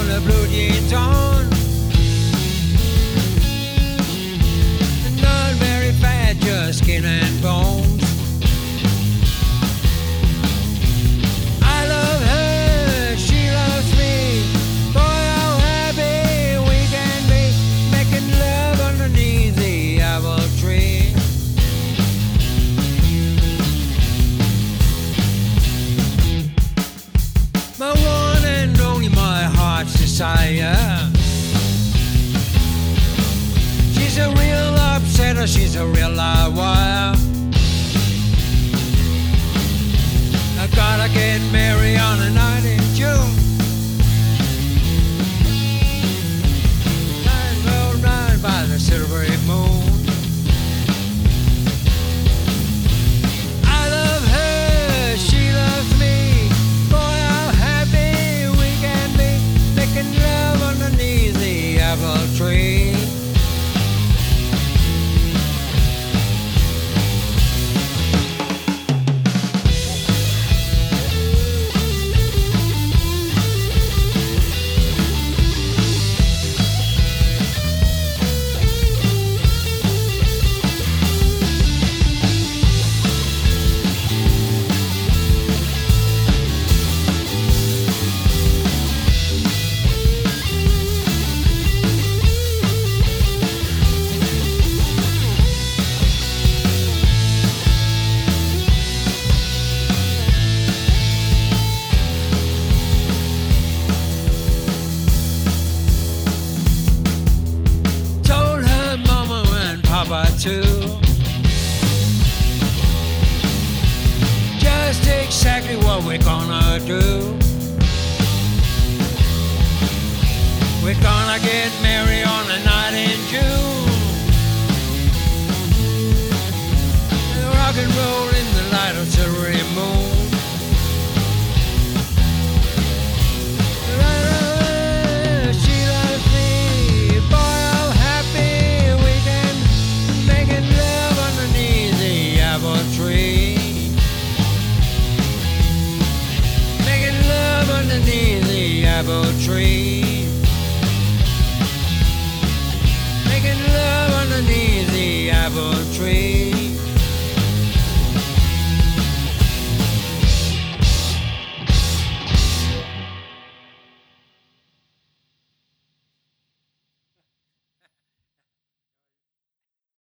her blue jeans on, and not very fat, just skin and bones. I love her, she loves me. Boy, how happy we can be, making love underneath the apple tree. My one and only, my heart's desire. She's a real upsetter, she's a real live wire. I gotta get married on a night in June. Night rolled round by the silvery moon. I love her, she loves me. Boy, how happy we can be, making love underneath the apple tree. Too. Just exactly what we're gonna do. We're gonna get married on a night in June. Rock and roll in the light of silvery moon. Underneath the apple tree, making love underneath the apple tree.